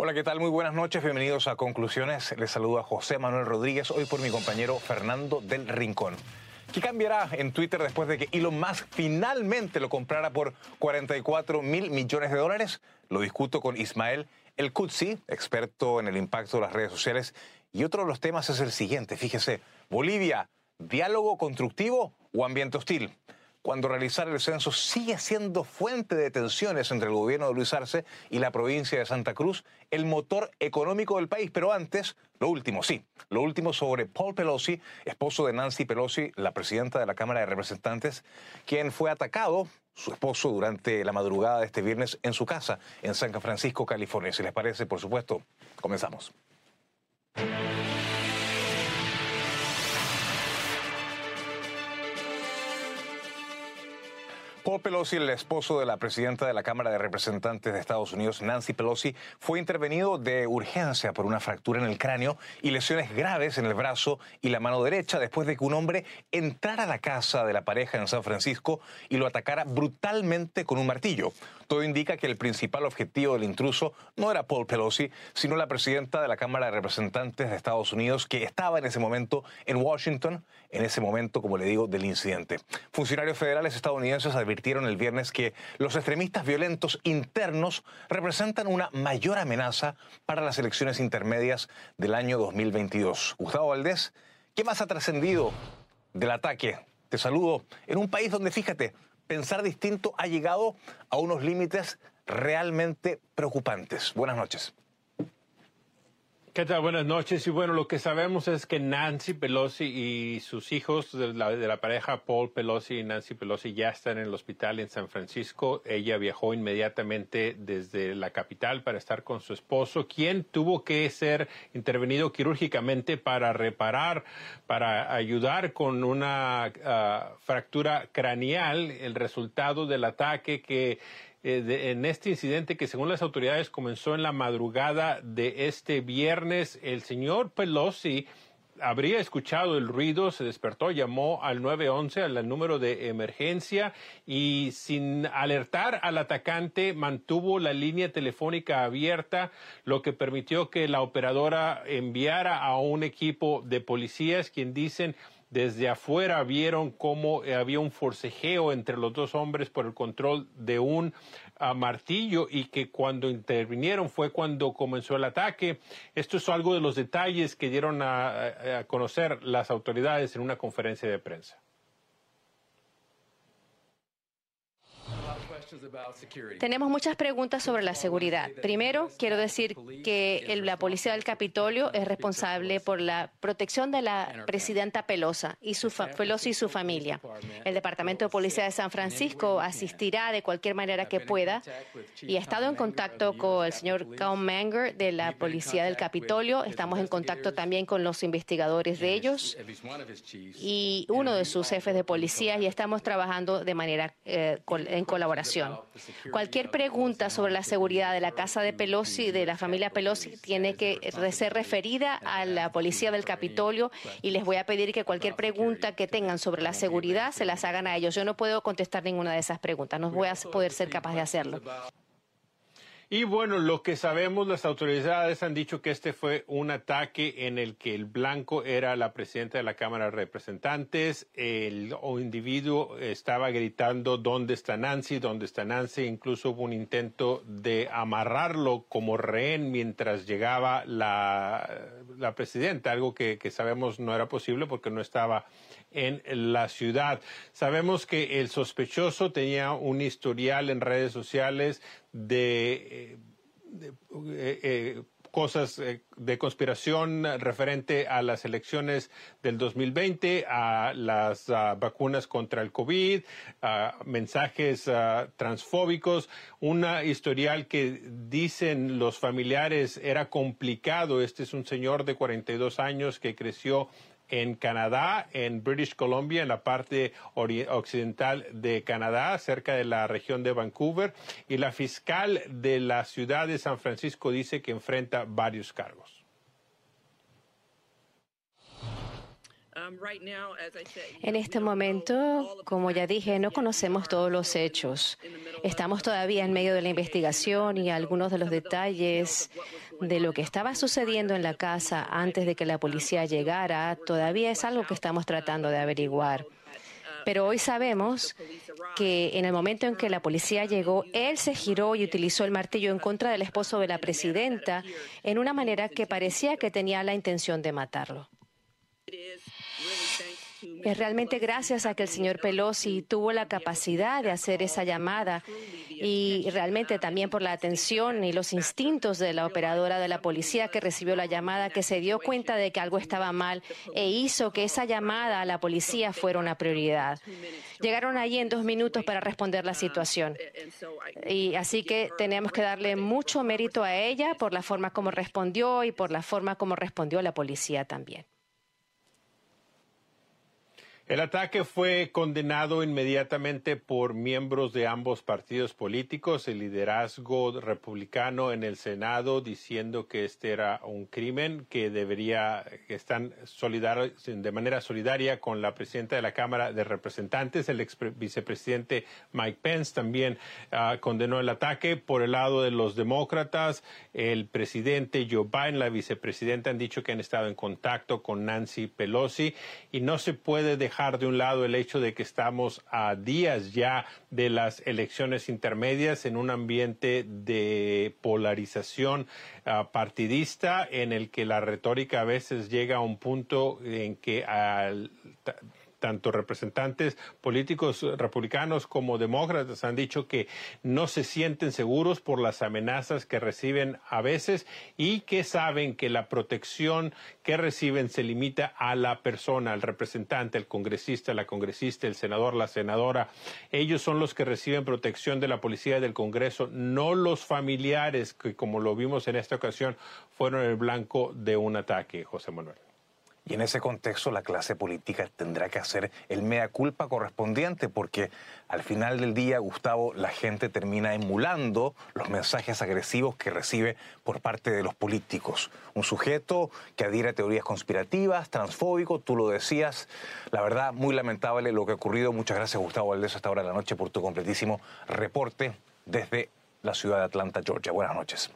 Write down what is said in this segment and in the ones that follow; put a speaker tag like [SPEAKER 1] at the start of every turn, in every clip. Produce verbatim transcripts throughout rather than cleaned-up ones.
[SPEAKER 1] Hola, ¿qué tal? Muy buenas noches, bienvenidos a Conclusiones. Les saluda José Manuel Rodríguez, hoy por mi compañero Fernando del Rincón. ¿Qué cambiará en Twitter después de que Elon Musk finalmente lo comprara por cuarenta y cuatro mil millones de dólares? Lo discuto con Ismael El-Qudssi, experto en el impacto de las redes sociales. Y otro de los temas es el siguiente, fíjese, Bolivia, ¿diálogo constructivo o ambiente hostil? Cuando realizar el censo sigue siendo fuente de tensiones entre el gobierno de Luis Arce y la provincia de Santa Cruz, el motor económico del país. Pero antes, lo último, sí, lo último sobre Paul Pelosi, esposo de Nancy Pelosi, la presidenta de la Cámara de Representantes, quien fue atacado, su esposo, durante la madrugada de este viernes en su casa en San Francisco, California. Si les parece, por supuesto, comenzamos. Paul Pelosi, el esposo de la presidenta de la Cámara de Representantes de Estados Unidos, Nancy Pelosi, fue intervenido de urgencia por una fractura en el cráneo y lesiones graves en el brazo y la mano derecha después de que un hombre entrara a la casa de la pareja en San Francisco y lo atacara brutalmente con un martillo. Todo indica que el principal objetivo del intruso no era Paul Pelosi, sino la presidenta de la Cámara de Representantes de Estados Unidos, que estaba en ese momento en Washington, en ese momento, como le digo, del incidente. Funcionarios federales estadounidenses advirtieron el viernes que los extremistas violentos internos representan una mayor amenaza para las elecciones intermedias del año dos mil veintidós. Gustavo Valdés, ¿qué más ha trascendido del ataque? Te saludo en un país donde, fíjate, pensar distinto ha llegado a unos límites realmente preocupantes. Buenas noches.
[SPEAKER 2] ¿Qué tal? Buenas noches. Y bueno, lo que sabemos es que Nancy Pelosi y sus hijos de la, de la pareja Paul Pelosi y Nancy Pelosi ya están en el hospital en San Francisco. Ella viajó inmediatamente desde la capital para estar con su esposo, quien tuvo que ser intervenido quirúrgicamente para reparar, para ayudar con una uh, fractura craneal, el resultado del ataque que Eh, de, en este incidente que, según las autoridades, comenzó en la madrugada de este viernes. El señor Pelosi habría escuchado el ruido, se despertó, llamó al nueve once, al número de emergencia, y sin alertar al atacante mantuvo la línea telefónica abierta, lo que permitió que la operadora enviara a un equipo de policías, quien dicen desde afuera vieron cómo había un forcejeo entre los dos hombres por el control de un uh, martillo, y que cuando intervinieron fue cuando comenzó el ataque. Esto es algo de los detalles que dieron a, a conocer las autoridades en una conferencia de prensa.
[SPEAKER 3] Tenemos muchas preguntas sobre la seguridad. Primero, quiero decir que el, la policía del Capitolio es responsable por la protección de la presidenta Pelosi y su, fa, Pelosi y su familia. El Departamento de Policía de San Francisco asistirá de cualquier manera que pueda, y ha estado en contacto con el señor Cal Manger de la policía del Capitolio. Estamos en contacto también con los investigadores de ellos y uno de sus jefes de policía, y estamos trabajando de manera eh, en colaboración. Cualquier pregunta sobre la seguridad de la casa de Pelosi, de la familia Pelosi, tiene que ser referida a la policía del Capitolio, y les voy a pedir que cualquier pregunta que tengan sobre la seguridad se las hagan a ellos. Yo no puedo contestar ninguna de esas preguntas, no voy a poder ser capaz de hacerlo.
[SPEAKER 2] Y bueno, lo que sabemos, las autoridades han dicho que este fue un ataque en el que el blanco era la presidenta de la Cámara de Representantes. El individuo estaba gritando, ¿dónde está Nancy? ¿Dónde está Nancy? Incluso hubo un intento de amarrarlo como rehén mientras llegaba la, la presidenta, algo que, que sabemos no era posible porque no estaba en la ciudad. Sabemos que el sospechoso tenía un historial en redes sociales de, de, de eh, cosas eh, de conspiración referente a las elecciones del dos mil veinte, a las uh, vacunas contra el COVID, a mensajes uh, transfóbicos, un historial que dicen los familiares era complicado. Este es un señor de cuarenta y dos años que creció en Canadá, en British Columbia, en la parte occidental de Canadá, cerca de la región de Vancouver, y la fiscal de la ciudad de San Francisco dice que enfrenta varios cargos.
[SPEAKER 3] En este momento, como ya dije, no conocemos todos los hechos. Estamos todavía en medio de la investigación y algunos de los detalles de lo que estaba sucediendo en la casa antes de que la policía llegara todavía es algo que estamos tratando de averiguar. Pero hoy sabemos que en el momento en que la policía llegó, él se giró y utilizó el martillo en contra del esposo de la presidenta en una manera que parecía que tenía la intención de matarlo. Es realmente gracias a que el señor Pelosi tuvo la capacidad de hacer esa llamada y realmente también por la atención y los instintos de la operadora de la policía que recibió la llamada, que se dio cuenta de que algo estaba mal e hizo que esa llamada a la policía fuera una prioridad. Llegaron allí en dos minutos para responder la situación. Y así que tenemos que darle mucho mérito a ella por la forma como respondió y por la forma como respondió la policía también.
[SPEAKER 2] El ataque fue condenado inmediatamente por miembros de ambos partidos políticos, el liderazgo republicano en el Senado diciendo que este era un crimen, que debería, que están solidarios, de manera solidaria con la presidenta de la Cámara de Representantes, el ex vicepresidente Mike Pence también uh, condenó el ataque. Por el lado de los demócratas, el presidente Joe Biden, la vicepresidenta han dicho que han estado en contacto con Nancy Pelosi y no se puede dejar dejar de un lado el hecho de que estamos a días ya de las elecciones intermedias en un ambiente de polarización uh, partidista en el que la retórica a veces llega a un punto en que al tanto representantes políticos republicanos como demócratas han dicho que no se sienten seguros por las amenazas que reciben a veces y que saben que la protección que reciben se limita a la persona, al representante, al congresista, la congresista, el senador, la senadora. Ellos son los que reciben protección de la policía y del Congreso, no los familiares que, como lo vimos en esta ocasión, fueron el blanco de un ataque, José Manuel.
[SPEAKER 1] Y en ese contexto la clase política tendrá que hacer el mea culpa correspondiente porque al final del día, Gustavo, la gente termina emulando los mensajes agresivos que recibe por parte de los políticos. Un sujeto que adhiere a teorías conspirativas, transfóbico, tú lo decías. La verdad, muy lamentable lo que ha ocurrido. Muchas gracias, Gustavo Valdés, a esta hora de la noche por tu completísimo reporte desde la ciudad de Atlanta, Georgia. Buenas noches.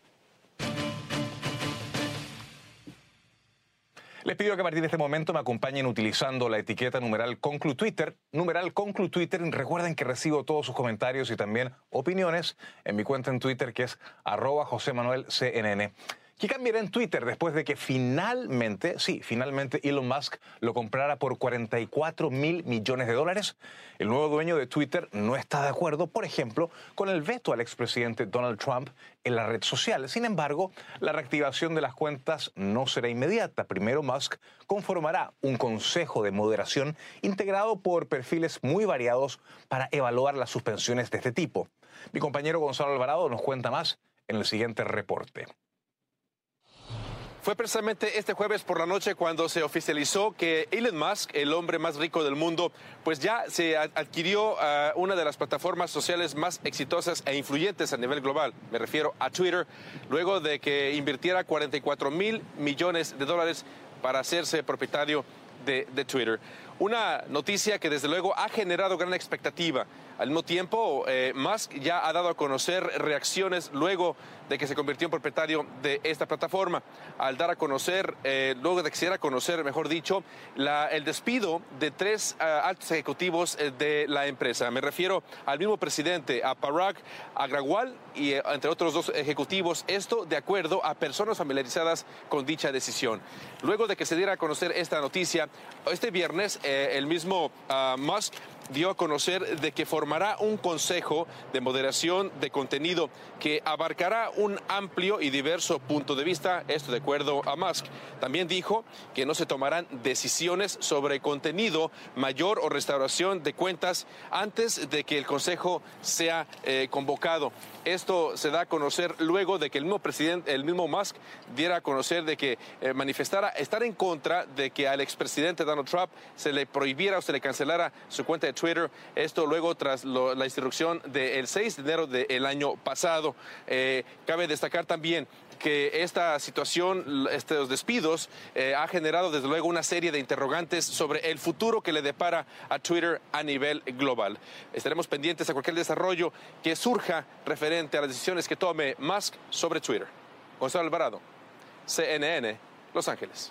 [SPEAKER 1] Les pido que a partir de este momento me acompañen utilizando la etiqueta numeral ConcluTwitter. Numeral ConcluTwitter. Recuerden que recibo todos sus comentarios y también opiniones en mi cuenta en Twitter, que es arroba José Manuel C N N. ¿Qué cambiará en Twitter después de que finalmente, sí, finalmente Elon Musk lo comprara por cuarenta y cuatro mil millones de dólares? El nuevo dueño de Twitter no está de acuerdo, por ejemplo, con el veto al expresidente Donald Trump en la red social. Sin embargo, la reactivación de las cuentas no será inmediata. Primero, Musk conformará un consejo de moderación integrado por perfiles muy variados para evaluar las suspensiones de este tipo. Mi compañero Gonzalo Alvarado nos cuenta más en el siguiente reporte.
[SPEAKER 4] Fue precisamente este jueves por la noche cuando se oficializó que Elon Musk, el hombre más rico del mundo, pues ya se adquirió uh, una de las plataformas sociales más exitosas e influyentes a nivel global. Me refiero a Twitter, luego de que invirtiera cuarenta y cuatro mil millones de dólares para hacerse propietario de, de Twitter. Una noticia que desde luego ha generado gran expectativa. Al mismo tiempo, eh, Musk ya ha dado a conocer reacciones luego de que se convirtió en propietario de esta plataforma, al dar a conocer, eh, luego de que se diera a conocer, mejor dicho, la, el despido de tres uh, altos ejecutivos eh, de la empresa. Me refiero al mismo presidente, a Parag Agrawal y eh, entre otros dos ejecutivos, esto de acuerdo a personas familiarizadas con dicha decisión. Luego de que se diera a conocer esta noticia, este viernes eh, el mismo uh, Musk dio a conocer de que formará un consejo de moderación de contenido que abarcará un amplio y diverso punto de vista, esto de acuerdo a Musk. También dijo que no se tomarán decisiones sobre contenido mayor o restauración de cuentas antes de que el consejo sea eh, convocado. Esto se da a conocer luego de que el mismo presidente, el mismo Musk, diera a conocer de que eh, manifestara estar en contra de que al expresidente Donald Trump se le prohibiera o se le cancelara su cuenta de Twitter. Esto luego tras lo, la instrucción del seis de enero del año pasado. Eh, cabe destacar también que esta situación, estos despidos, eh, ha generado desde luego una serie de interrogantes sobre el futuro que le depara a Twitter a nivel global. Estaremos pendientes a cualquier desarrollo que surja referente a las decisiones que tome Musk sobre Twitter. Gonzalo Alvarado, C N N, Los Ángeles.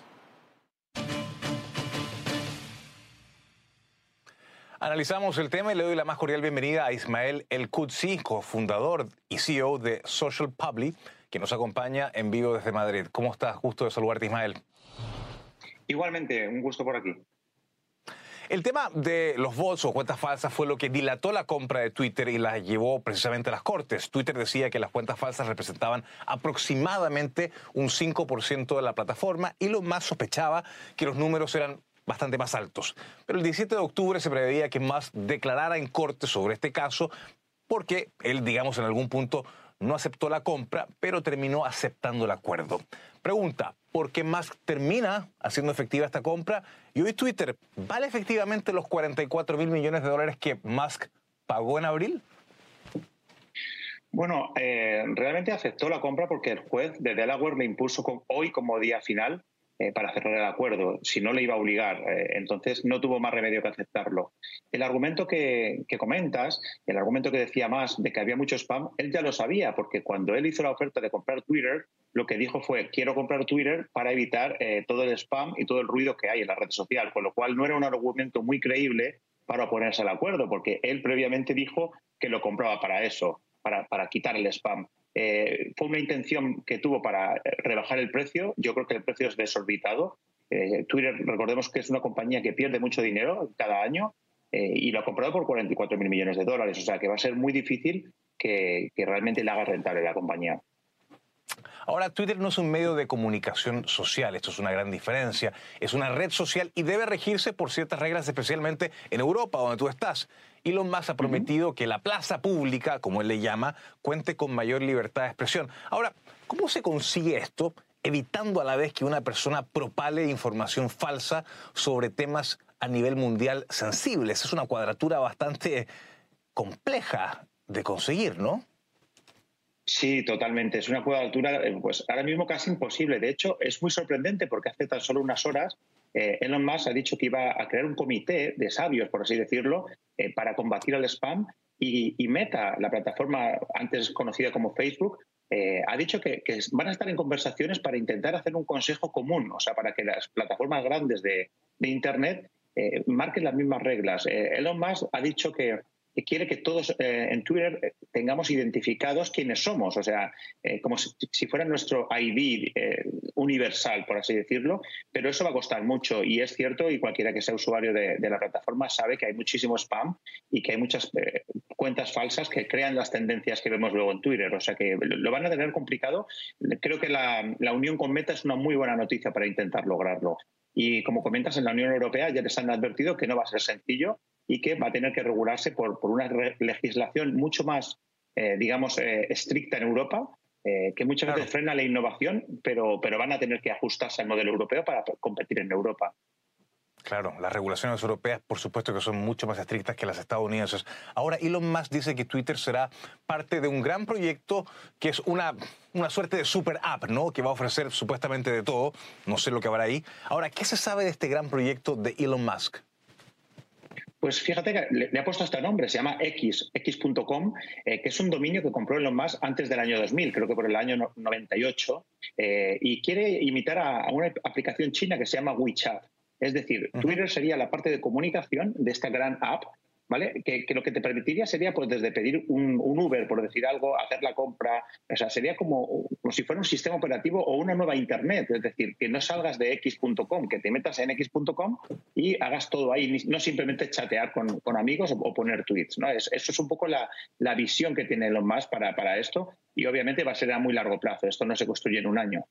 [SPEAKER 1] Analizamos el tema y le doy la más cordial bienvenida a Ismael El-Qudssi, cofundador y C E O de Social Public, que nos acompaña en vivo desde Madrid. ¿Cómo estás? Gusto de saludarte, Ismael.
[SPEAKER 5] Igualmente, un gusto por aquí.
[SPEAKER 1] El tema de los bots o cuentas falsas fue lo que dilató la compra de Twitter y la llevó precisamente a las cortes. Twitter decía que las cuentas falsas representaban aproximadamente un cinco por ciento de la plataforma y lo más sospechaba que los números eran bastante más altos. Pero el diecisiete de octubre se preveía que Musk declarara en corte sobre este caso porque él, digamos, en algún punto no aceptó la compra, pero terminó aceptando el acuerdo. Pregunta, ¿por qué Musk termina haciendo efectiva esta compra? Y hoy Twitter, ¿vale efectivamente los cuarenta y cuatro mil millones de dólares que Musk pagó en abril?
[SPEAKER 5] Bueno, eh, realmente aceptó la compra porque el juez de Delaware le impuso con, hoy como día final eh, para cerrar el acuerdo. Si no, le iba a obligar. Eh, entonces, no tuvo más remedio que aceptarlo. El argumento que, que comentas, el argumento que decía más de que había mucho spam, él ya lo sabía, porque cuando él hizo la oferta de comprar Twitter, lo que dijo fue, quiero comprar Twitter para evitar eh, todo el spam y todo el ruido que hay en la red social, con lo cual no era un argumento muy creíble para oponerse al acuerdo, porque él previamente dijo que lo compraba para eso, para, para quitar el spam. Eh, fue una intención que tuvo para rebajar el precio. Yo creo que el precio es desorbitado. Eh, Twitter, recordemos que es una compañía que pierde mucho dinero cada año eh, y lo ha comprado por cuarenta y cuatro mil millones de dólares. O sea que va a ser muy difícil que, que realmente le haga rentable la compañía.
[SPEAKER 1] Ahora, Twitter no es un medio de comunicación social, esto es una gran diferencia. Es una red social y debe regirse por ciertas reglas, especialmente en Europa, donde tú estás. Elon Musk ha prometido uh-huh. que la plaza pública, como él le llama, cuente con mayor libertad de expresión. Ahora, ¿cómo se consigue esto, evitando a la vez que una persona propale información falsa sobre temas a nivel mundial sensibles? Es una cuadratura bastante compleja de conseguir, ¿no?
[SPEAKER 5] Sí, totalmente. Es una cuadratura, pues ahora mismo casi imposible. De hecho, es muy sorprendente porque hace tan solo unas horas eh, Elon Musk ha dicho que iba a crear un comité de sabios, por así decirlo, eh, para combatir el spam y, y Meta, la plataforma antes conocida como Facebook, eh, ha dicho que, que van a estar en conversaciones para intentar hacer un consejo común, o sea, para que las plataformas grandes de, de Internet eh, marquen las mismas reglas. Eh, Elon Musk ha dicho que que quiere que todos eh, en Twitter tengamos identificados quiénes somos, o sea, eh, como si, si fuera nuestro I D eh, universal, por así decirlo, pero eso va a costar mucho y es cierto, y cualquiera que sea usuario de, de la plataforma sabe que hay muchísimo spam y que hay muchas eh, cuentas falsas que crean las tendencias que vemos luego en Twitter, o sea que lo van a tener complicado. Creo que la, la unión con Meta es una muy buena noticia para intentar lograrlo. Y como comentas, en la Unión Europea ya les han advertido que no va a ser sencillo y que va a tener que regularse por, por una legislación mucho más, eh, digamos, eh, estricta en Europa, eh, que muchas claro. veces frena la innovación, pero, pero van a tener que ajustarse al modelo europeo para competir en Europa.
[SPEAKER 1] Claro, las regulaciones europeas, por supuesto que son mucho más estrictas que las estadounidenses. Ahora, Elon Musk dice que Twitter será parte de un gran proyecto que es una, una suerte de super app, ¿no? Que va a ofrecer supuestamente de todo. No sé lo que habrá ahí. Ahora, ¿qué se sabe de este gran proyecto de Elon Musk?
[SPEAKER 5] Pues fíjate que le, le ha puesto hasta nombre, se llama X, X punto com, eh, que es un dominio que compró Elon Musk antes del año dos mil, creo que por el año noventa y ocho, eh, y quiere imitar a, a una aplicación china que se llama WeChat. Es decir, uh-huh. Twitter sería la parte de comunicación de esta gran app, ¿vale? Que, que lo que te permitiría sería, pues, desde pedir un, un Uber, por decir algo, hacer la compra, o sea, sería como, como si fuera un sistema operativo o una nueva Internet, es decir, que no salgas de X punto com, que te metas en X punto com y hagas todo ahí, no simplemente chatear con, con amigos o, o poner tweets, ¿no? Es, eso es un poco la, la visión que tiene Elon Musk para, para esto y obviamente va a ser a muy largo plazo, esto no se construye en un año.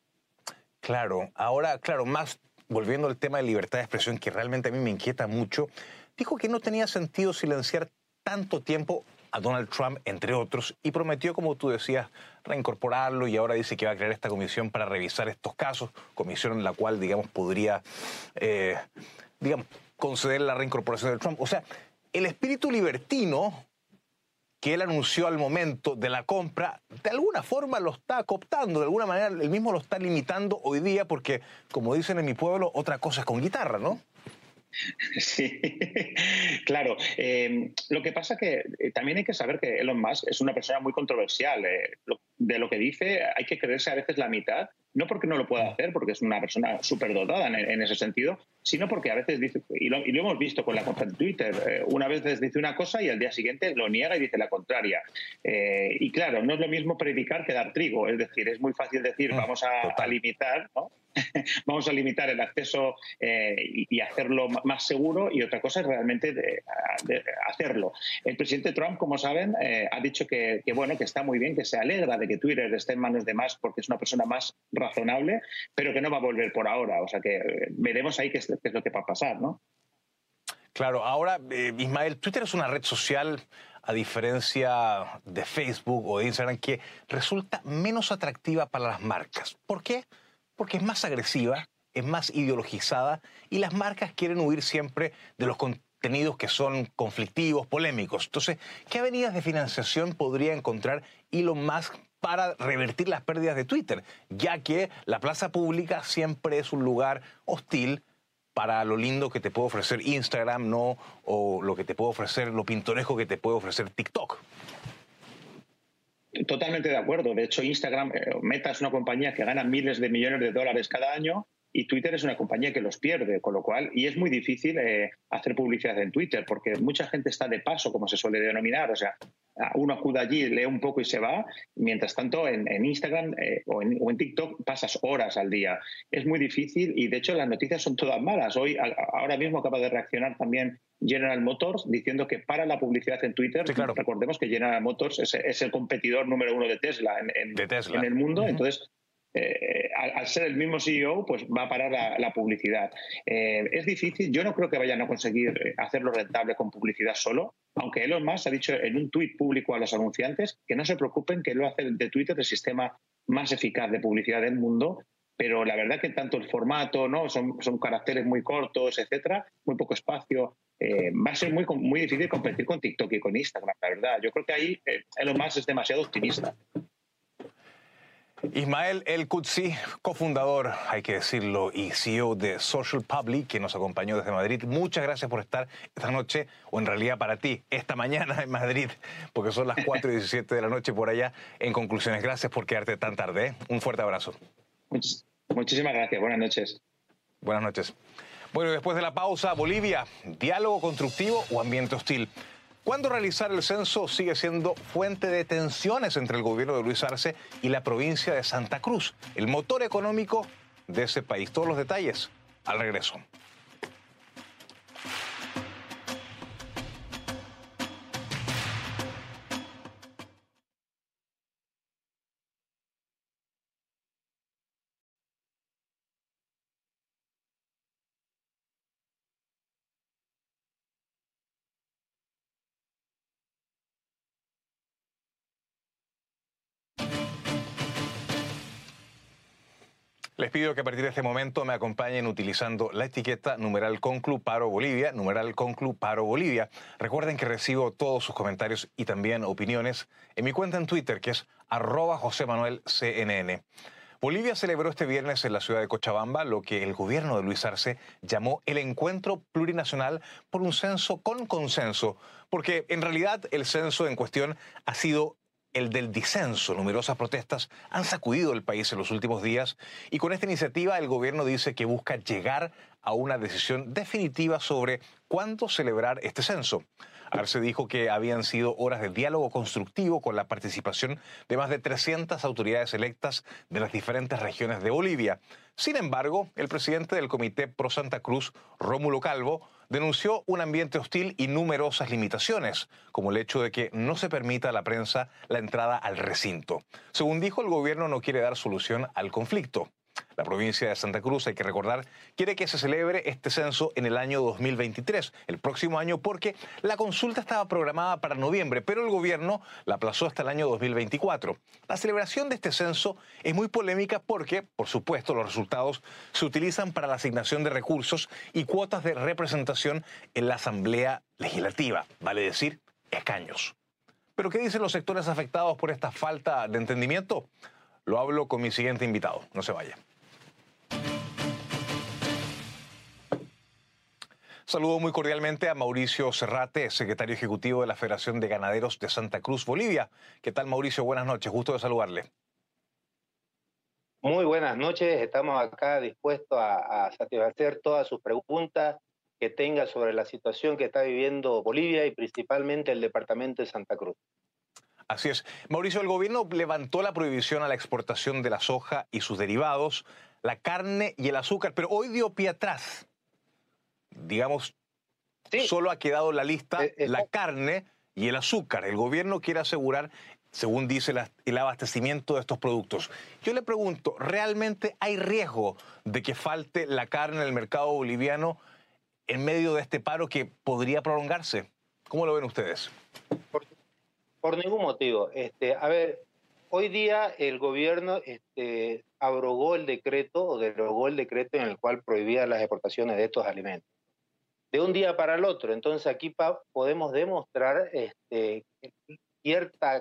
[SPEAKER 1] Claro, ahora, claro, más volviendo al tema de libertad de expresión, que realmente a mí me inquieta mucho, dijo que no tenía sentido silenciar tanto tiempo a Donald Trump, entre otros, y prometió, como tú decías, reincorporarlo, y ahora dice que va a crear esta comisión para revisar estos casos, comisión en la cual, digamos, podría, eh, digamos, conceder la reincorporación de Trump. O sea, el espíritu libertino que él anunció al momento de la compra, de alguna forma lo está cooptando, de alguna manera él mismo lo está limitando hoy día, porque, como dicen en mi pueblo, otra cosa es con guitarra, ¿no?
[SPEAKER 5] Sí, claro. Eh, lo que pasa que eh, también hay que saber que Elon Musk es una persona muy controversial. Eh, lo, de lo que dice hay que creerse a veces la mitad, no porque no lo pueda hacer, porque es una persona súper dotada en, en ese sentido, sino porque a veces dice, y lo, y lo hemos visto con la cuenta de Twitter, eh, una vez dice una cosa y al día siguiente lo niega y dice la contraria. Eh, y claro, no es lo mismo predicar que dar trigo, es decir, es muy fácil decir vamos a, a limitar, ¿no? Vamos a limitar el acceso eh, y, y hacerlo más seguro, y otra cosa es realmente de, de hacerlo. El presidente Trump, como saben, eh, ha dicho que, que, bueno, que está muy bien, que se alegra de que Twitter esté en manos de Musk porque es una persona más razonable, pero que no va a volver por ahora. O sea que eh, veremos ahí qué es, qué es lo que va a pasar, ¿no?
[SPEAKER 1] Claro, ahora, eh, Ismael, Twitter es una red social, a diferencia de Facebook o de Instagram, que resulta menos atractiva para las marcas. ¿Por qué? Porque es más agresiva, es más ideologizada y las marcas quieren huir siempre de los contenidos que son conflictivos, polémicos. Entonces, ¿qué avenidas de financiación podría encontrar Elon Musk para revertir las pérdidas de Twitter? Ya que la plaza pública siempre es un lugar hostil para lo lindo que te puede ofrecer Instagram, ¿no? O lo que te puede ofrecer, lo pintoresco que te puede ofrecer TikTok.
[SPEAKER 5] Totalmente de acuerdo. De hecho, Instagram, eh, Meta es una compañía que gana miles de millones de dólares cada año y Twitter es una compañía que los pierde, con lo cual, y es muy difícil eh, hacer publicidad en Twitter porque mucha gente está de paso, como se suele denominar, o sea, uno acude allí, lee un poco y se va, mientras tanto en, en Instagram eh, o, en, o en TikTok pasas horas al día. Es muy difícil y de hecho las noticias son todas malas. Hoy, a, ahora mismo acaba de reaccionar también General Motors diciendo que para la publicidad en Twitter. Sí, claro. Recordemos que General Motors es, es el competidor número uno de Tesla en, en, de Tesla. en el mundo, uh-huh. Entonces Eh, al, al ser el mismo C E O, pues va a parar la, la publicidad. Eh, es difícil, yo no creo que vayan a conseguir hacerlo rentable con publicidad solo, aunque Elon Musk ha dicho en un tuit público a los anunciantes que no se preocupen, que lo hace de Twitter el sistema más eficaz de publicidad del mundo, pero la verdad que tanto el formato, ¿no? son, son caracteres muy cortos, etcétera, muy poco espacio. Eh, va a ser muy, muy difícil competir con TikTok y con Instagram, la verdad. Yo creo que ahí eh, Elon Musk es demasiado optimista.
[SPEAKER 1] Ismael El-Qudsí, cofundador, hay que decirlo, y C E O de Social Public, que nos acompañó desde Madrid. Muchas gracias por estar esta noche, o en realidad para ti, esta mañana en Madrid, porque son las cuatro y diecisiete de la noche por allá. En conclusiones, gracias por quedarte tan tarde. ¿eh? Un fuerte abrazo.
[SPEAKER 5] Muchis, muchísimas gracias. Buenas noches.
[SPEAKER 1] Buenas noches. Bueno, después de la pausa, Bolivia, ¿diálogo constructivo o ambiente hostil? ¿Cuándo realizar el censo sigue siendo fuente de tensiones entre el gobierno de Luis Arce y la provincia de Santa Cruz, el motor económico de ese país? Todos los detalles al regreso. Les pido que a partir de este momento me acompañen utilizando la etiqueta numeral conclu paro Bolivia, numeral conclu paro Bolivia. Recuerden que recibo todos sus comentarios y también opiniones en mi cuenta en Twitter, que es arroba José Manuel C N N. Bolivia celebró este viernes en la ciudad de Cochabamba lo que el gobierno de Luis Arce llamó el encuentro plurinacional por un censo con consenso, porque en realidad el censo en cuestión ha sido el del disenso. Numerosas protestas han sacudido el país en los últimos días y con esta iniciativa el gobierno dice que busca llegar a una decisión definitiva sobre cuándo celebrar este censo. Arce dijo que habían sido horas de diálogo constructivo con la participación de más de trescientas autoridades electas de las diferentes regiones de Bolivia. Sin embargo, el presidente del Comité Pro Santa Cruz, Rómulo Calvo, denunció un ambiente hostil y numerosas limitaciones, como el hecho de que no se permita a la prensa la entrada al recinto. Según dijo, el gobierno no quiere dar solución al conflicto. La provincia de Santa Cruz, hay que recordar, quiere que se celebre este censo en el año dos mil veintitrés, el próximo año, porque la consulta estaba programada para noviembre, pero el gobierno la aplazó hasta el año dos mil veinticuatro. La celebración de este censo es muy polémica porque, por supuesto, los resultados se utilizan para la asignación de recursos y cuotas de representación en la Asamblea Legislativa, vale decir, escaños. ¿Pero qué dicen los sectores afectados por esta falta de entendimiento? Lo hablo con mi siguiente invitado. No se vaya. Saludo muy cordialmente a Mauricio Serrate, secretario ejecutivo de la Federación de Ganaderos de Santa Cruz, Bolivia. ¿Qué tal, Mauricio? Buenas noches. Gusto de saludarle.
[SPEAKER 6] Muy buenas noches. Estamos acá dispuestos a, a satisfacer todas sus preguntas que tenga sobre la situación que está viviendo Bolivia y principalmente el departamento de Santa Cruz.
[SPEAKER 1] Así es. Mauricio, el gobierno levantó la prohibición a la exportación de la soja y sus derivados, la carne y el azúcar, pero hoy dio pie atrás. Digamos, sí. Solo ha quedado en la lista eh, eh, la carne y el azúcar. El gobierno quiere asegurar, según dice, la, el abastecimiento de estos productos. Yo le pregunto, ¿realmente hay riesgo de que falte la carne en el mercado boliviano en medio de este paro que podría prolongarse? ¿Cómo lo ven ustedes?
[SPEAKER 6] Por, por ningún motivo. Este, a ver, hoy día el gobierno este, abrogó el decreto o derogó el decreto en el cual prohibía las exportaciones de estos alimentos. De un día para el otro. Entonces aquí pa, podemos demostrar este, cierta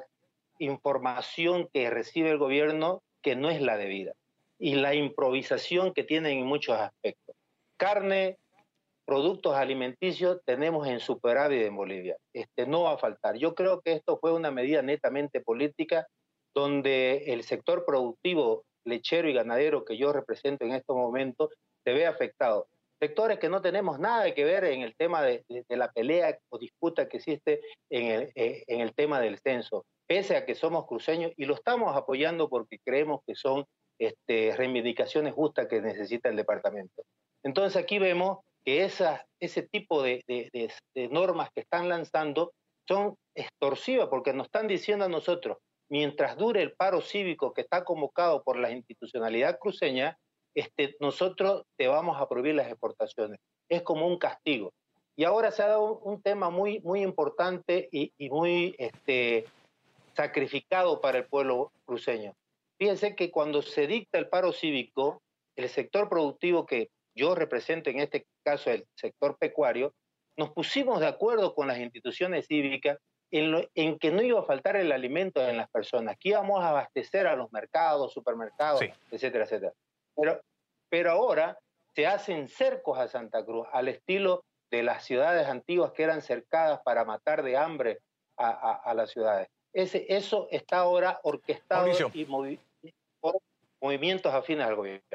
[SPEAKER 6] información que recibe el gobierno que no es la debida y la improvisación que tienen en muchos aspectos. Carne, productos alimenticios tenemos en superávit en Bolivia. Este, no va a faltar. Yo creo que esto fue una medida netamente política donde el sector productivo lechero y ganadero que yo represento en estos momentos se ve afectado. Sectores que no tenemos nada que ver en el tema de, de, de la pelea o disputa que existe en el, eh, en el tema del censo, pese a que somos cruceños y lo estamos apoyando porque creemos que son este, reivindicaciones justas que necesita el departamento. Entonces aquí vemos que esa, ese tipo de, de, de, de normas que están lanzando son extorsivas porque nos están diciendo a nosotros, mientras dure el paro cívico que está convocado por la institucionalidad cruceña, Este, nosotros te vamos a prohibir las exportaciones. Es como un castigo. Y ahora se ha dado un, un tema muy, muy importante y, y muy este, sacrificado para el pueblo cruceño. Fíjense que cuando se dicta el paro cívico, el sector productivo que yo represento, en este caso el sector pecuario, nos pusimos de acuerdo con las instituciones cívicas en, lo, en que no iba a faltar el alimento en las personas, que íbamos a abastecer a los mercados, supermercados, sí. etcétera, etcétera. Pero, pero ahora se hacen cercos a Santa Cruz, al estilo de las ciudades antiguas que eran cercadas para matar de hambre a, a, a las ciudades. Ese, eso está ahora orquestado Mauricio. y movi por movimientos afines al gobierno.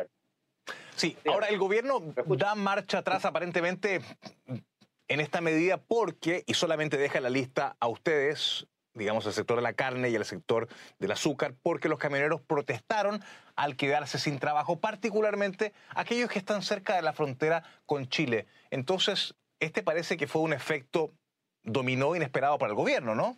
[SPEAKER 1] Sí, ahora el gobierno da marcha atrás aparentemente en esta medida porque, y solamente deja la lista a ustedes, digamos, el sector de la carne y el sector del azúcar, porque los camioneros protestaron al quedarse sin trabajo, particularmente aquellos que están cerca de la frontera con Chile. Entonces, este parece que fue un efecto dominó inesperado para el gobierno, ¿no?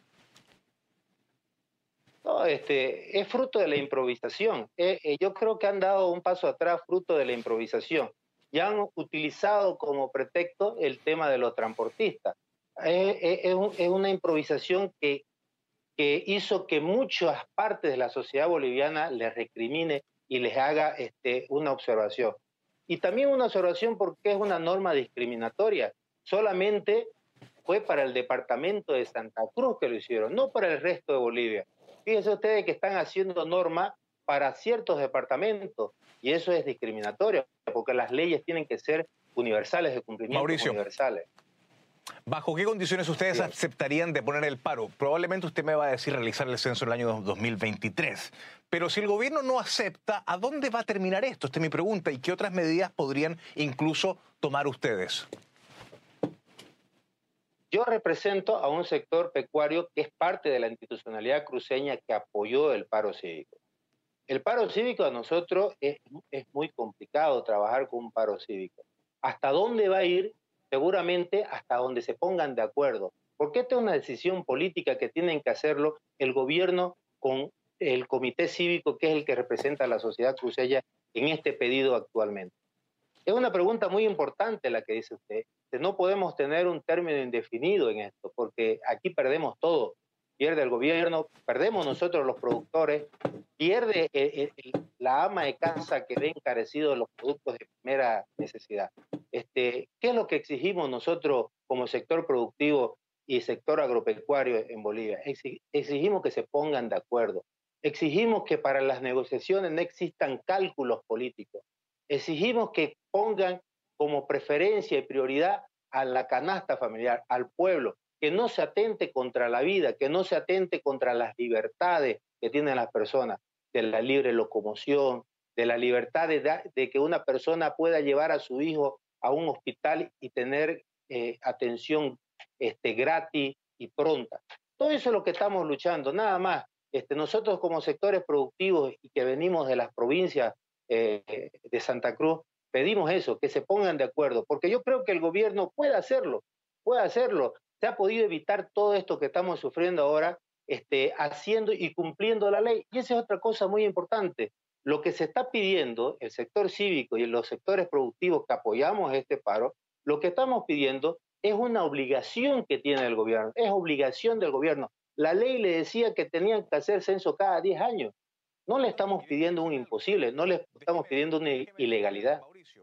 [SPEAKER 6] No, este, es fruto de la improvisación. Eh, eh, yo creo que han dado un paso atrás fruto de la improvisación. Ya han utilizado como pretexto el tema de los transportistas. Eh, eh, es, un, es una improvisación que que hizo que muchas partes de la sociedad boliviana les recrimine y les haga este, una observación. Y también una observación porque es una norma discriminatoria. Solamente fue para el departamento de Santa Cruz que lo hicieron, no para el resto de Bolivia. Fíjense ustedes que están haciendo norma para ciertos departamentos y eso es discriminatorio porque las leyes tienen que ser universales, de cumplimiento
[SPEAKER 1] Mauricio.
[SPEAKER 6] universales.
[SPEAKER 1] ¿Bajo qué condiciones ustedes Bien. aceptarían de poner el paro? Probablemente usted me va a decir realizar el censo en el año dos mil veintitrés. Pero si el gobierno no acepta, ¿a dónde va a terminar esto? Esta es mi pregunta. ¿Y qué otras medidas podrían incluso tomar ustedes?
[SPEAKER 6] Yo represento a un sector pecuario que es parte de la institucionalidad cruceña que apoyó el paro cívico. El paro cívico a nosotros es, es muy complicado trabajar con un paro cívico. ¿Hasta dónde va a ir? Seguramente hasta donde se pongan de acuerdo, porque esta es una decisión política que tienen que hacerlo el gobierno con el comité cívico, que es el que representa a la sociedad cruceña en este pedido actualmente? Es una pregunta muy importante la que dice usted. No podemos tener un término indefinido en esto, porque aquí perdemos todo. Pierde el gobierno, perdemos nosotros los productores, pierde el, el, la ama de casa que ve encarecidos los productos de primera necesidad. Este, ¿Qué es lo que exigimos nosotros como sector productivo y sector agropecuario en Bolivia? Exigimos que se pongan de acuerdo. Exigimos que para las negociaciones no existan cálculos políticos. Exigimos que pongan como preferencia y prioridad a la canasta familiar, al pueblo, que no se atente contra la vida, que no se atente contra las libertades que tienen las personas, de la libre locomoción, de la libertad de, de que una persona pueda llevar a su hijo a un hospital y tener eh, atención este, gratis y pronta. Todo eso es lo que estamos luchando, nada más. Este, nosotros como sectores productivos y que venimos de las provincias eh, de Santa Cruz, pedimos eso, que se pongan de acuerdo, porque yo creo que el gobierno puede hacerlo, puede hacerlo. Se ha podido evitar todo esto que estamos sufriendo ahora, este, haciendo y cumpliendo la ley. Y esa es otra cosa muy importante. Lo que se está pidiendo, el sector cívico y los sectores productivos que apoyamos este paro, lo que estamos pidiendo es una obligación que tiene el gobierno, es obligación del gobierno. La ley le decía que tenían que hacer censo cada diez años. No le estamos pidiendo un imposible, no le estamos pidiendo una ilegalidad.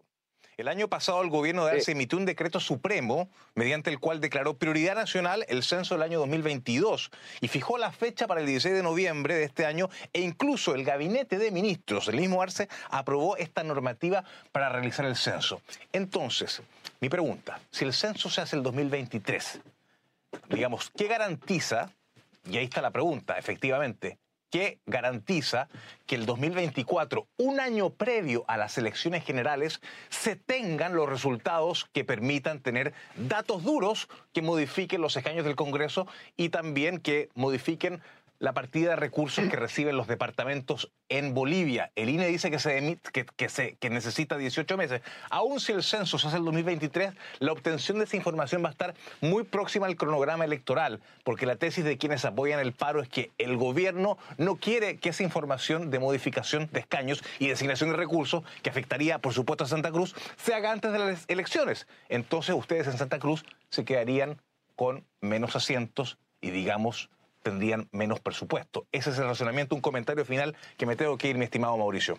[SPEAKER 1] El año pasado el gobierno de Arce emitió un decreto supremo mediante el cual declaró prioridad nacional el censo del año dos mil veintidós y fijó la fecha para el dieciséis de noviembre de este año e incluso el gabinete de ministros del mismo Arce aprobó esta normativa para realizar el censo. Entonces, mi pregunta, si el censo se hace el dos mil veintitrés, digamos, ¿qué garantiza? Y ahí está la pregunta, efectivamente. ¿Qué garantiza que el dos mil veinticuatro, un año previo a las elecciones generales, se tengan los resultados que permitan tener datos duros que modifiquen los escaños del Congreso y también que modifiquen la partida de recursos que reciben los departamentos en Bolivia? El I N E dice que, se emite, que, que, se, que necesita dieciocho meses. Aún si el censo se hace el dos mil veintitrés, la obtención de esa información va a estar muy próxima al cronograma electoral, porque la tesis de quienes apoyan el paro es que el gobierno no quiere que esa información de modificación de escaños y designación de recursos, que afectaría, por supuesto, a Santa Cruz, se haga antes de las elecciones. Entonces ustedes en Santa Cruz se quedarían con menos asientos y, digamos, tendrían menos presupuesto. Ese es el razonamiento. Un comentario final que me tengo que ir, mi estimado Mauricio.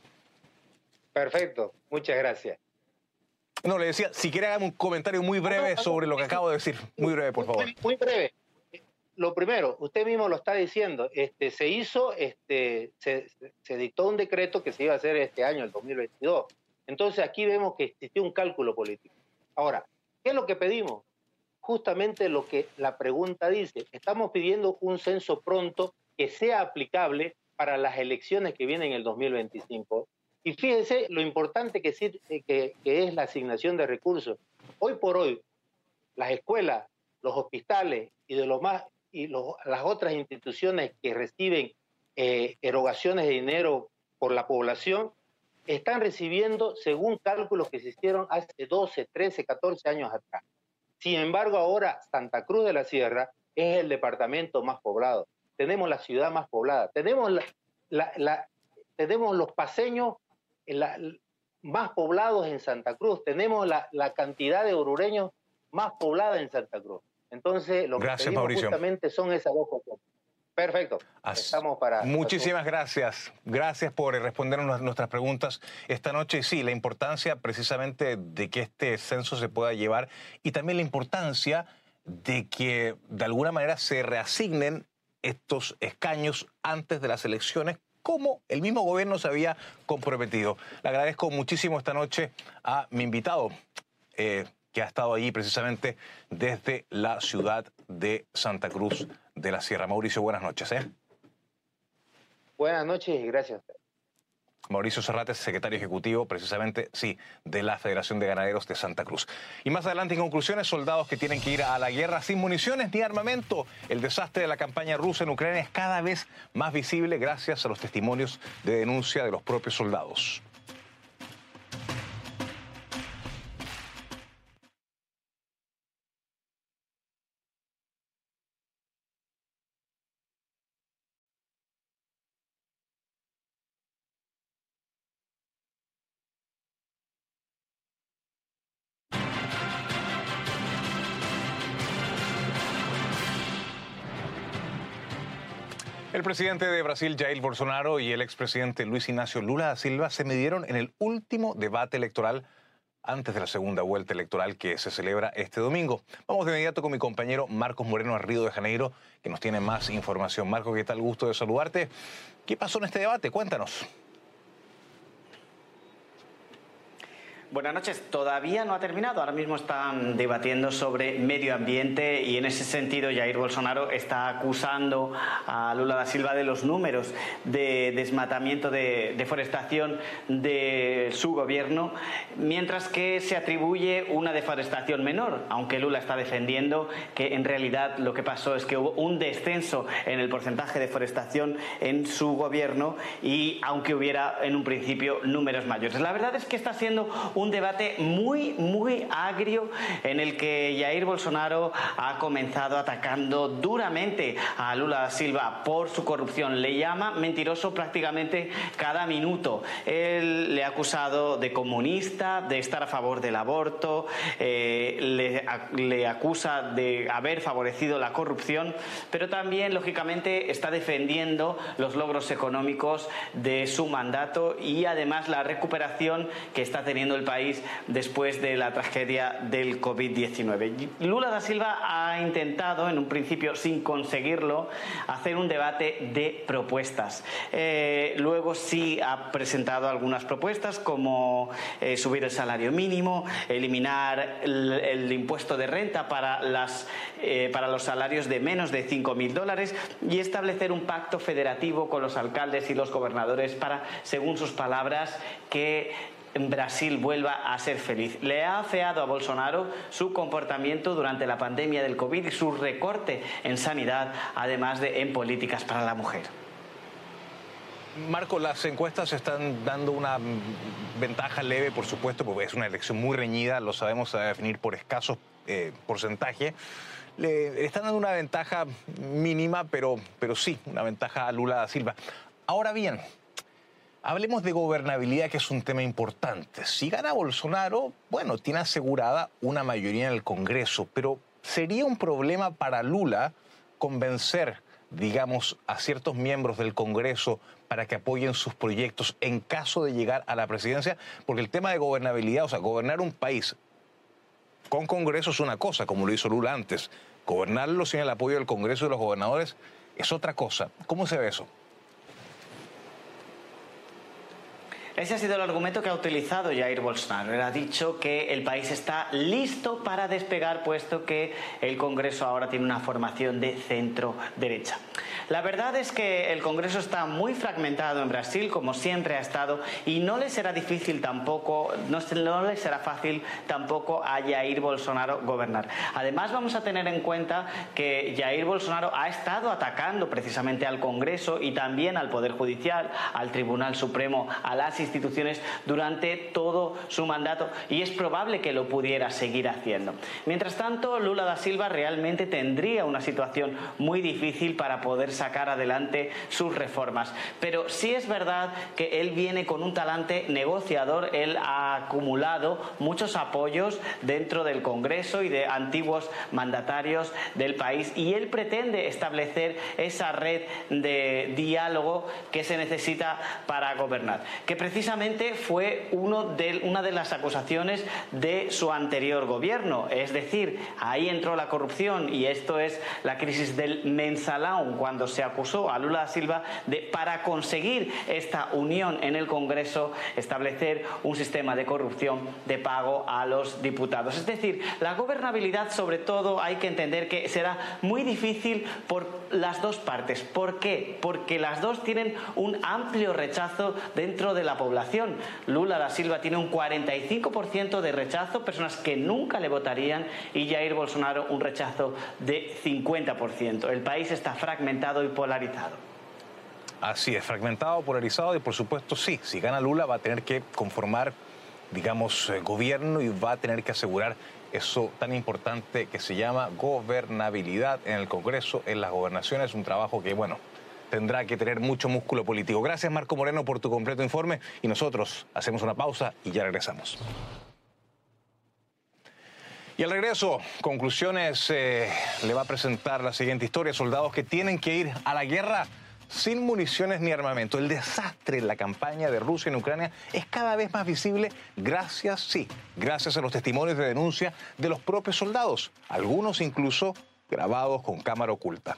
[SPEAKER 6] Perfecto, muchas gracias.
[SPEAKER 1] No, le decía, si quiere hagan un comentario muy breve sobre lo que acabo de decir. Muy breve, por favor.
[SPEAKER 6] Muy, muy breve. Lo primero, usted mismo lo está diciendo, este, se hizo, este, se, se dictó un decreto que se iba a hacer este año, el dos mil veintidós. Entonces aquí vemos que existió un cálculo político. Ahora, ¿qué es lo que pedimos? Justamente lo que la pregunta dice. Estamos pidiendo un censo pronto que sea aplicable para las elecciones que vienen en el dos mil veinticinco. Y fíjense lo importante que, que, que es la asignación de recursos. Hoy por hoy, las escuelas, los hospitales y, de los más, y los, las otras instituciones que reciben eh, erogaciones de dinero por la población están recibiendo según cálculos que se hicieron hace doce, trece, catorce años atrás. Sin embargo, ahora Santa Cruz de la Sierra es el departamento más poblado. Tenemos la ciudad más poblada. Tenemos, la, la, la, tenemos los paseños la, más poblados en Santa Cruz. Tenemos la, la cantidad de orureños más poblada en Santa Cruz. Entonces, lo
[SPEAKER 1] Gracias,
[SPEAKER 6] que pedimos
[SPEAKER 1] Mauricio.
[SPEAKER 6] justamente son esas dos cosas. Perfecto. Estamos para...
[SPEAKER 1] Muchísimas gracias. Gracias por respondernos nuestras preguntas esta noche. Y sí, la importancia precisamente de que este censo se pueda llevar y también la importancia de que de alguna manera se reasignen estos escaños antes de las elecciones, como el mismo gobierno se había comprometido. Le agradezco muchísimo esta noche a mi invitado, eh, que ha estado allí precisamente desde la ciudad de Santa Cruz de la Sierra. Mauricio, buenas noches. ¿eh?
[SPEAKER 6] Buenas noches y gracias.
[SPEAKER 1] Mauricio Serrates, secretario ejecutivo, precisamente, sí, de la Federación de Ganaderos de Santa Cruz. Y más adelante, en conclusiones, soldados que tienen que ir a la guerra sin municiones ni armamento. El desastre de la campaña rusa en Ucrania es cada vez más visible gracias a los testimonios de denuncia de los propios soldados. El presidente de Brasil, Jair Bolsonaro, y el expresidente Luis Ignacio Lula da Silva se midieron en el último debate electoral antes de la segunda vuelta electoral que se celebra este domingo. Vamos de inmediato con mi compañero Marcos Moreno a Río de Janeiro, que nos tiene más información. Marcos, ¿qué tal? Gusto de saludarte. ¿Qué pasó en este debate? Cuéntanos.
[SPEAKER 7] Buenas noches. Todavía no ha terminado. Ahora mismo están debatiendo sobre medio ambiente y en ese sentido Jair Bolsonaro está acusando a Lula da Silva de los números de desmatamiento, de deforestación de su gobierno, mientras que se atribuye una deforestación menor, aunque Lula está defendiendo que en realidad lo que pasó es que hubo un descenso en el porcentaje de deforestación en su gobierno y aunque hubiera en un principio números mayores. La verdad es que está siendo un un debate muy, muy agrio en el que Jair Bolsonaro ha comenzado atacando duramente a Lula da Silva por su corrupción. Le llama mentiroso prácticamente cada minuto. Él le ha acusado de comunista, de estar a favor del aborto, eh, le, le acusa de haber favorecido la corrupción, pero también, lógicamente, está defendiendo los logros económicos de su mandato y además la recuperación que está teniendo el país país después de la tragedia del COVID diecinueve. Lula da Silva ha intentado, en un principio sin conseguirlo, hacer un debate de propuestas. Eh, luego sí ha presentado algunas propuestas como eh, subir el salario mínimo, eliminar el, el impuesto de renta para, las, eh, para los salarios de menos de cinco mil dólares y establecer un pacto federativo con los alcaldes y los gobernadores para, según sus palabras, que Brasil vuelva a ser feliz. Le ha afeado a Bolsonaro su comportamiento durante la pandemia del COVID y su recorte en sanidad, además de en políticas para la mujer.
[SPEAKER 1] Marco, las encuestas están dando una ventaja leve, por supuesto, porque es una elección muy reñida, lo sabemos, se va a definir por escasos eh, porcentaje. Le están dando una ventaja mínima, pero, pero sí, una ventaja a Lula da Silva. Ahora bien, hablemos de gobernabilidad, que es un tema importante. Si gana Bolsonaro, bueno, tiene asegurada una mayoría en el Congreso, pero ¿sería un problema para Lula convencer, digamos, a ciertos miembros del Congreso para que apoyen sus proyectos en caso de llegar a la presidencia? Porque el tema de gobernabilidad, o sea, gobernar un país con Congreso es una cosa, como lo hizo Lula antes. Gobernarlo sin el apoyo del Congreso y de los gobernadores es otra cosa. ¿Cómo se ve eso?
[SPEAKER 7] Ese ha sido el argumento que ha utilizado Jair Bolsonaro. Él ha dicho que el país está listo para despegar, puesto que el Congreso ahora tiene una formación de centro-derecha. La verdad es que el Congreso está muy fragmentado en Brasil, como siempre ha estado, y no le será difícil tampoco, no, no le será fácil tampoco a Jair Bolsonaro gobernar. Además, vamos a tener en cuenta que Jair Bolsonaro ha estado atacando precisamente al Congreso y también al Poder Judicial, al Tribunal Supremo, a las instituciones durante todo su mandato, y es probable que lo pudiera seguir haciendo. Mientras tanto, Lula da Silva realmente tendría una situación muy difícil para poder sacar adelante sus reformas. Pero sí es verdad que él viene con un talante negociador. Él ha acumulado muchos apoyos dentro del Congreso y de antiguos mandatarios del país, y él pretende establecer esa red de diálogo que se necesita para gobernar, que precisamente fue uno de, una de las acusaciones de su anterior gobierno. Es decir, ahí entró la corrupción, y esto es la crisis del mensalão, cuando se acusó a Lula da Silva de, para conseguir esta unión en el Congreso, establecer un sistema de corrupción de pago a los diputados. Es decir, la gobernabilidad, sobre todo, hay que entender que será muy difícil por las dos partes. ¿Por qué? Porque las dos tienen un amplio rechazo dentro de la población. Lula da Silva tiene un cuarenta y cinco por ciento de rechazo, personas que nunca le votarían, y Jair Bolsonaro un rechazo de cincuenta por ciento. El país está fragmentado y polarizado.
[SPEAKER 1] Así es, fragmentado, polarizado, y por supuesto sí, si gana Lula va a tener que conformar, digamos, eh, gobierno, y va a tener que asegurar eso tan importante que se llama gobernabilidad en el Congreso, en las gobernaciones, un trabajo que, bueno, tendrá que tener mucho músculo político. Gracias, Marco Moreno, por tu completo informe, y nosotros hacemos una pausa y ya regresamos. Y al regreso, Conclusiones eh, le va a presentar la siguiente historia: soldados que tienen que ir a la guerra sin municiones ni armamento. El desastre en la campaña de Rusia en Ucrania es cada vez más visible gracias, sí, gracias a los testimonios de denuncia de los propios soldados, algunos incluso grabados con cámara oculta.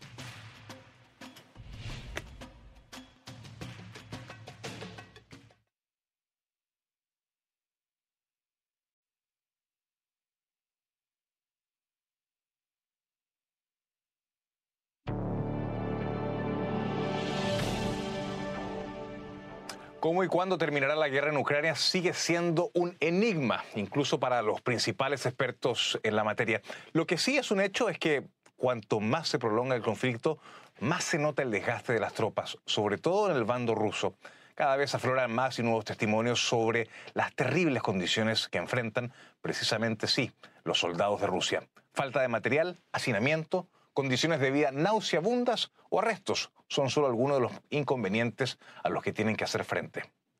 [SPEAKER 1] ¿Cómo y cuándo terminará la guerra en Ucrania? Sigue siendo un enigma, incluso para los principales expertos en la materia. Lo que sí es un hecho es que cuanto más se prolonga el conflicto, más se nota el desgaste de las tropas, sobre todo en el bando ruso. Cada vez afloran más y nuevos testimonios sobre las terribles condiciones que enfrentan, precisamente sí, los soldados de Rusia. Falta de material, hacinamiento, condiciones de vida nauseabundas o arrestos son solo algunos de los inconvenientes a los que tienen que hacer frente.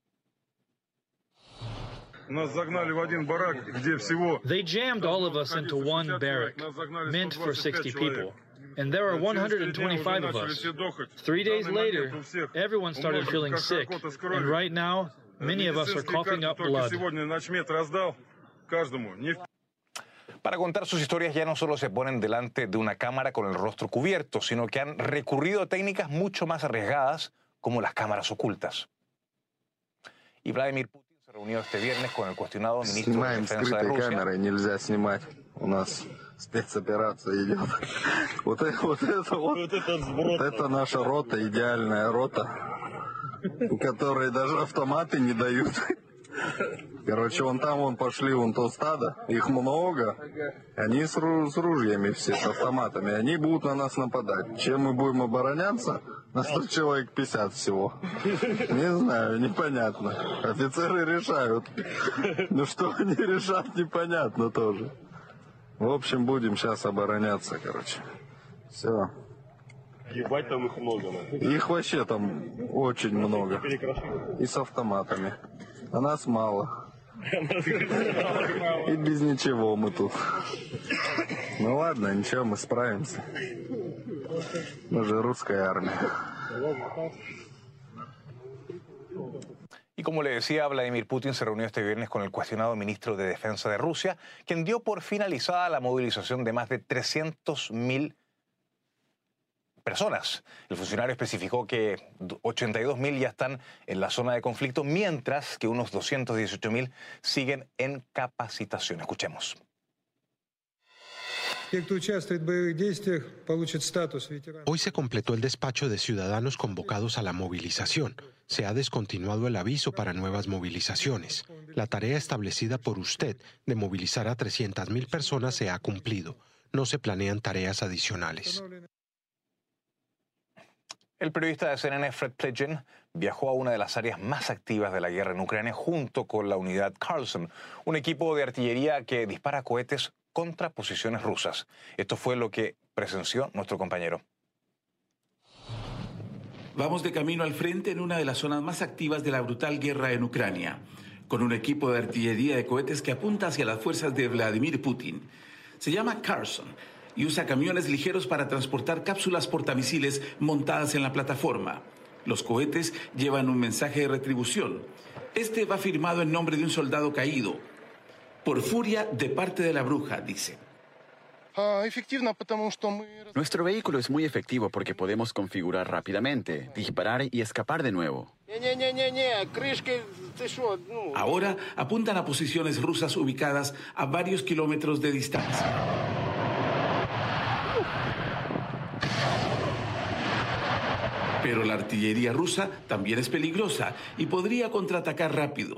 [SPEAKER 8] They jammed all of us into one barrack, meant for sixty people. And there are one hundred twenty-five of us. Three days later, everyone started feeling sick. And right now, many of us are coughing up blood.
[SPEAKER 1] Para contar sus historias ya no solo se ponen delante de una cámara con el rostro cubierto, sino que han recurrido a técnicas mucho más arriesgadas, como las cámaras ocultas. Y Vladimir Putin se reunió este viernes con el cuestionado ministro de Defensa de Rusia.
[SPEAKER 9] Спецоперация идет. Вот это вот, это вот, вот это наша рота, идеальная рота, у которой даже автоматы не дают. Короче, вон там вон пошли, вон то стадо, их много, они с, ру с ружьями все, с автоматами, они будут на нас нападать. Чем мы будем обороняться? На сто человек пятьдесят всего. Не знаю, непонятно. Офицеры решают. Ну что они решат, непонятно тоже. В общем, будем сейчас обороняться, короче. Все.
[SPEAKER 10] Ебать, там их много.
[SPEAKER 9] Их вообще там очень много. И с автоматами. А нас мало. И без ничего мы тут. Ну ладно, ничего, мы справимся. Мы же русская армия.
[SPEAKER 1] Y como le decía, Vladimir Putin se reunió este viernes con el cuestionado ministro de Defensa de Rusia, quien dio por finalizada la movilización de más de trescientas mil personas. El funcionario especificó que ochenta y dos mil ya están en la zona de conflicto, mientras que unos doscientos dieciocho mil siguen en capacitación. Escuchemos.
[SPEAKER 11] Hoy se completó el despacho de ciudadanos convocados a la movilización. Se ha descontinuado el aviso para nuevas movilizaciones. La tarea establecida por usted de movilizar a trescientas mil personas se ha cumplido. No se planean tareas adicionales.
[SPEAKER 1] El periodista de C N N, Fred Plejen, viajó a una de las áreas más activas de la guerra en Ucrania junto con la unidad Carlson, un equipo de artillería que dispara cohetes contra posiciones rusas. Esto fue lo que presenció nuestro compañero.
[SPEAKER 12] Vamos de camino al frente en una de las zonas más activas de la brutal guerra en Ucrania, con un equipo de artillería de cohetes que apunta hacia las fuerzas de Vladimir Putin. Se llama Carson y usa camiones ligeros para transportar cápsulas portamisiles montadas en la plataforma. Los cohetes llevan un mensaje de retribución. Este va firmado en nombre de un soldado caído. Por furia de parte de la bruja, dice.
[SPEAKER 13] Nuestro vehículo es muy efectivo porque podemos configurar rápidamente, disparar y escapar de nuevo.
[SPEAKER 12] Ahora apuntan a posiciones rusas ubicadas a varios kilómetros de distancia. Pero la artillería rusa también es peligrosa y podría contraatacar rápido.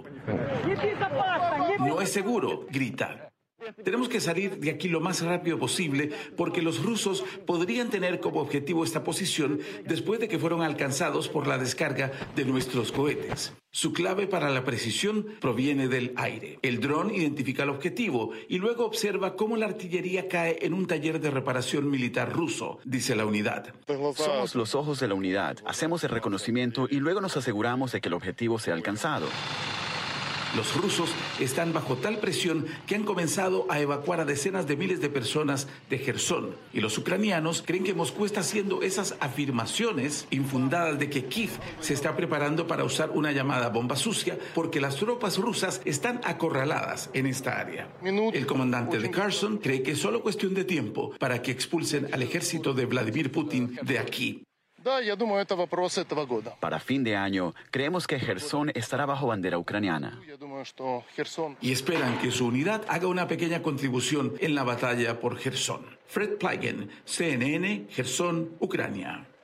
[SPEAKER 12] No es seguro, grita. Tenemos que salir de aquí lo más rápido posible porque los rusos podrían tener como objetivo esta posición después de que fueron alcanzados por la descarga de nuestros cohetes. Su clave para la precisión proviene del aire. El dron identifica el objetivo y luego observa cómo la artillería cae en un taller de reparación militar ruso, dice la unidad.
[SPEAKER 13] Somos los ojos de la unidad. Hacemos el reconocimiento y luego nos aseguramos de que el objetivo sea alcanzado.
[SPEAKER 12] Los rusos están bajo tal presión que han comenzado a evacuar a decenas de miles de personas de Jersón. Y los ucranianos creen que Moscú está haciendo esas afirmaciones infundadas de que Kiev se está preparando para usar una llamada bomba sucia porque las tropas rusas están acorraladas en esta área. El comandante de Kherson cree que es solo cuestión de tiempo para que expulsen al ejército de Vladimir Putin de aquí.
[SPEAKER 13] Para fin de año, creemos que Jersón estará bajo bandera ucraniana.
[SPEAKER 12] Y esperan que su unidad haga una pequeña contribución en la batalla por Jersón. Fred Plagin, C N N, Jersón, Ucrania.